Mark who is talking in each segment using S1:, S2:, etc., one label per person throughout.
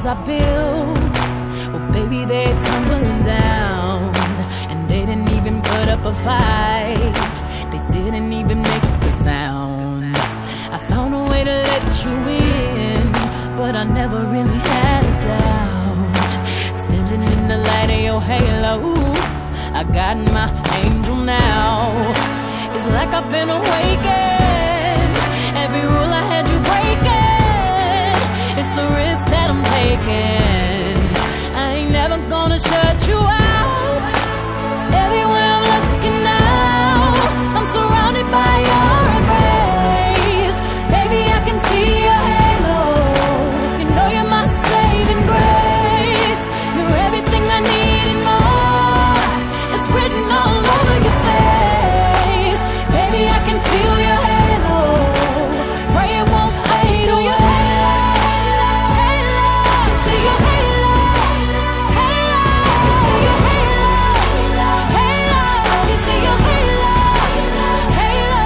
S1: I built, well, baby, they're tumbling down. And they didn't even put up a fight. They didn't even make a sound. I found a way to let you in, but I never really had a doubt. Standing in the light of your halo, I got my angel now. It's like I've been awakened. Every rule I had you breaking, it's the risk that I'm taking. I ain't never gonna shut you out. Everywhere I'm looking now, I'm surrounded by your embrace. Baby, I can see your halo. You know you're my saving grace. You're everything I need and more. It's written all over your face. Baby, I can feel your halo. Pray it won't fade. Oh, your halo, halo, halo. See your halo, halo, halo. Your halo, halo, halo. You see your halo, halo.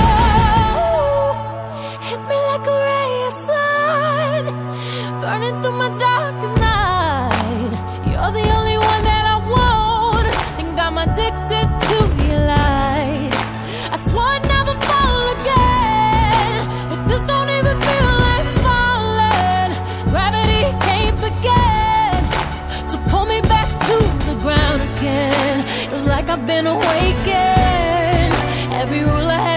S1: Hit me like a ray of sun, burning through my darkest night. You're the only one that I want. Think I'm addicted to your light. I swore I'd never fall again, but this don't even feel like falling. Gravity can't begin to pull me back to the ground again. It was like I've been awakened. Every rule I